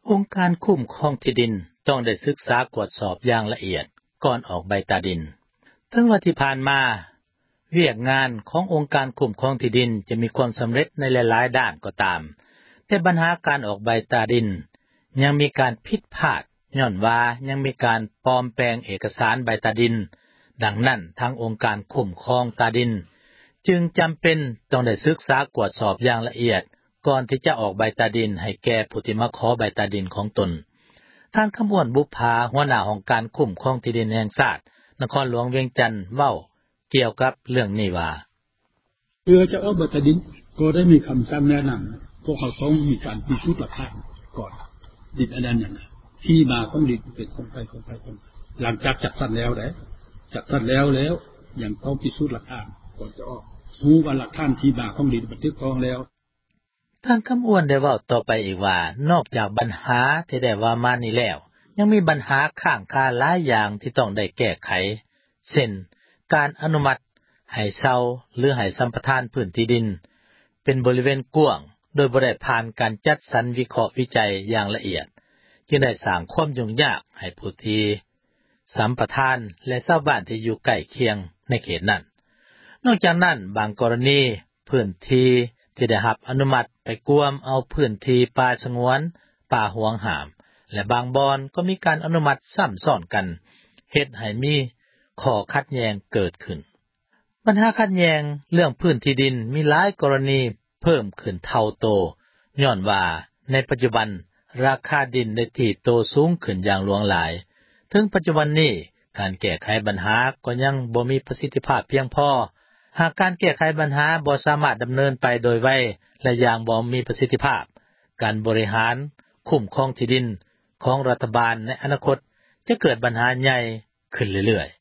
องค์การคุ้มครองที่ดินต้องได้ศึกษากวดสอบอย่างละเอียดก่อนออกใบตาดินถึงว่าที่ผ่านมาเวียกงานขององค์การคุ้มครองที่ดินจะมีความสําเร็จในหลายๆด้านก็ตามแต่ปัญหาการออกใบตาดินยังมีการผิดพลาดย้อนว่ายังมีการปลอมแปลงเอกสารใบตาดินดังนั้นทางองค์การคุ้มครองตาดินจึงจําเป็นต้องได้ศึกษากวดสอบอย่างละเอียดก่อนที่จะออกใบตาดินให้แก่ผู้ที่มาขอใบตาดินของตนท่านขมวนบุพภาหัวหน้าของการคุ้มครองที่ดินแห่งชาตินครหลวงเวียงจันทน์เว้าเกี่ยวกับเรื่องนี้ว่าเพื่อจะออกใบตาดินก็ได้มีคําสั่งแนะนําพวกเขาต้องมีการพิสูจน์หลักฐานก่อนดินอันนั้นที่มาของดินเป็นของใครหลังจากจัดสรรแล้วจัดสรรแล้วยังต้องพิสูจน์หลักฐานก่อนจะออกรู้ว่าหลักฐานที่มาของดินบันทึกต้องแล้วท่านคำอ้วนได้เว้าต่อไปอีกว่านอกจากปัญหาที่ได้ว่ามานี้แล้วยังมีปัญหาข้างคาหลายอย่างที่ต้องได้แก้ไขเช่นการอนุมัติให้เช่าหรือให้สัมปทานพื้นที่ดินเป็นบริเวณกว้างโดยบ่ได้ผ่านการจัดสรรวิเคราะห์วิจัยอย่างละเอียดจึงได้สร้างความยุ่งยากให้ผู้ที่สัมปทานและชาวบ้านที่อยู่ใกล้เคียงในเขตนั้นนอกจากนั้นบางกรณีพื้นที่ที่ได้รับอนุมัติไปกวมเอาพื้นที่ป่าสงวนป่าหวงหามและบางบอนก็มีการอนุมัติซ้ําซ้อนกันเฮ็ดให้มีข้อขัดแย้งเกิดขึ้นปัญหาขัดแย้งเรื่องพื้นที่ดินมีหลายกรณีเพิ่มขึ้นเท่าโตย้อนว่าในปัจจุบันราคาดินได้ถีบโตสูงขึ้นอย่างหลวงหลายถึงปัจจุบันนี้การแก้ไขปัญหาก็ยังบ่มีประสิทธิภาพเพียงพอหากการแก้ไขปัญหาบ่สามารถดําเนินไปโดยไวและอย่างบ่มีประสิทธิภาพการบริหารคุ้มครองที่ดินของรัฐบาลในอนาคตจะเกิดปัญหาใหญ่ขึ้นเรื่อยๆ